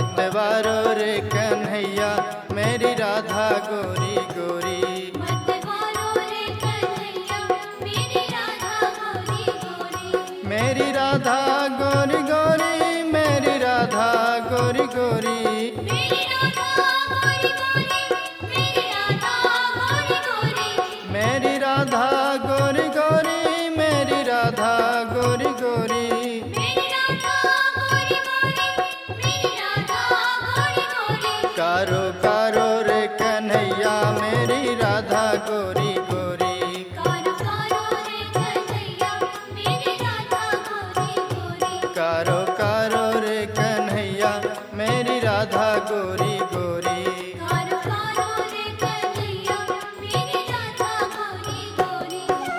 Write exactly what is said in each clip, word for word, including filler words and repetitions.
मतवारो रे कन्हैया मेरी राधा गोरी गोरी। मतवारो रे कन्हैया मेरी राधा गोरी गोरी। मेरी राधा गोरी गोरी मेरी राधा गोरी गोरी। मेरी राधा गोरी गोरी मेरी राधा गोरी गोरी। मेरी राधा गोरी गोरी मेरी राधा गोरी गोरी। मेरी राधा गोरी गोरी मेरी राधा गोरी गोरी। कारो कारो रे कन्हैया मेरी राधा गोरी गोरी। कारो कारो रे कन्हैया मेरी राधा गोरी गोरी। कारो कारो रे कन्हैया मेरी राधा गोरी गोरी। कारो कारो रे कन्हैया मेरी राधा गोरी गोरी।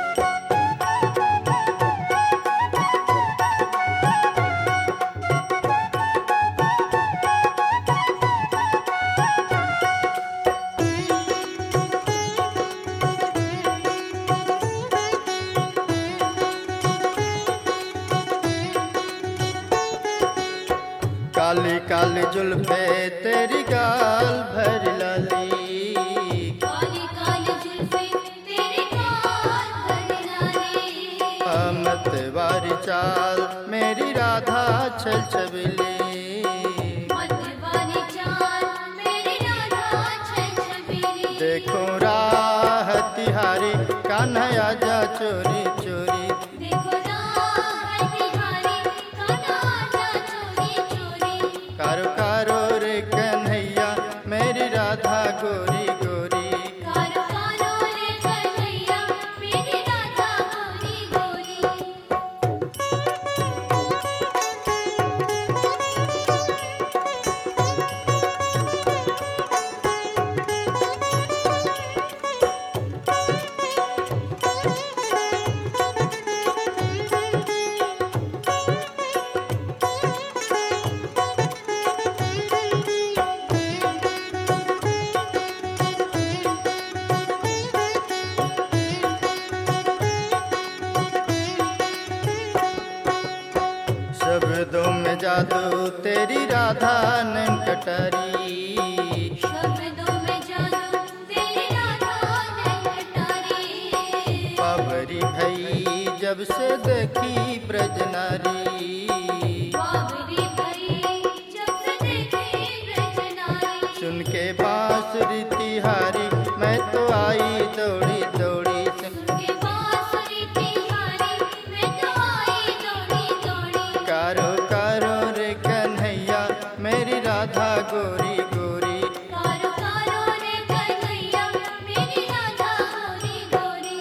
काली काली जुल्फे तेरी गाल भर लाली। काली काली जुल्फे तेरे गाल भर लाली। अमत वारी चाल मेरी राधा छल छबीली। मतवारी चाल मेरी राधा छल छबीली। देखो राह तिहारी कान्हा आजा चोरी चोरी। देखो राह तिहारी कान्हा आजा चोरी चोरी। कारो कारो रे कन्हैया मेरी राधा गोरी गोरी। कारो कारो रे कन्हैया मेरी राधा गोरी गोरी। शब्दों में जादू तेरी राधा नैन कटारी। शब्दों में जादू तेरी राधा नैन कटारी। बाबरी भई जब से देखी ब्रज नारी। बाबरी भई जब से देखी ब्रज नारी। सुन के बांसुरी तिहारी मैं तो आई दौड़ी दौड़ी। के बांसुरी तिहारी मैं तो आई दौड़ी दौड़ी। कारो कारो रे कन्हैया मेरी राधा गोरी गोरी। कारो कारो रे कन्हैया मेरी राधा गोरी गोरी।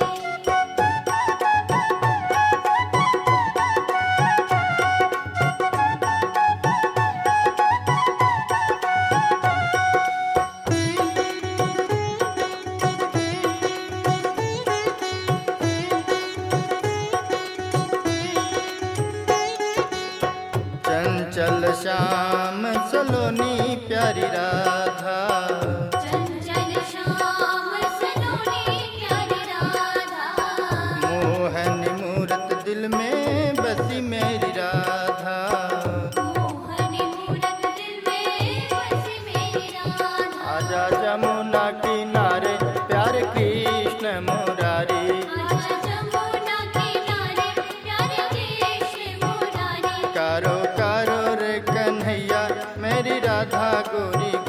चंचल श्याम सलोनी प्यारी राधा। चंचल श्याम सलोनी प्यारी राधा। मोहनी मूरत दिल में बसी मेरी राधा। मोहनी मूरत दिल में बसी मेरी राधा। आजा जमुना किनारे प्यारे कृष्ण मुरारी। आजा जमुना किनारे प्यारे कृष्ण मुरारी। कारो कारो रे कन्हैया मेरी राधा गोरी